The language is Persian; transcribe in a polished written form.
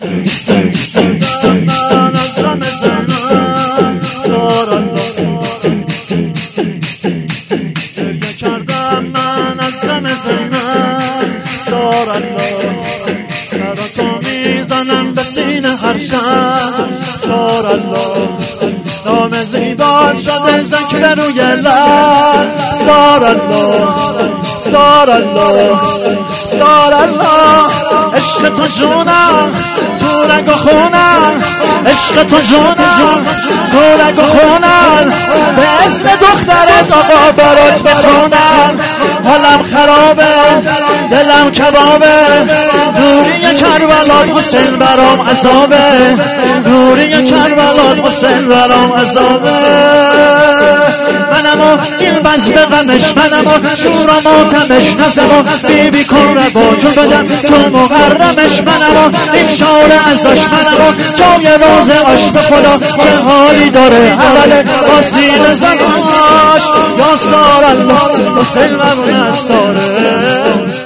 گریه کردم من از غم زینب سار الله برا تو میزنم به سینه هر شب سار الله نام زیبات شده ذکر روی لب سار الله سار الله سار الله عشق تو جونم تو رگ و خونم عشق تو جونم تو رگ و خونم به اسم دخترت آقا برات بخونم حالم خرابه دلم کبابه دوری کربلا حسین برام عذابه دوری کربلا حسین برام عذابه منم و این بز به غمش منم و شور و ماتمش نزم و بیبی کن ربا چون بدم تو مغرمش منم و این شعر ازش منم و جای روز عشق خدا چه حالی داره اول آسیل زناش یا سار الله حسین ممون از ساره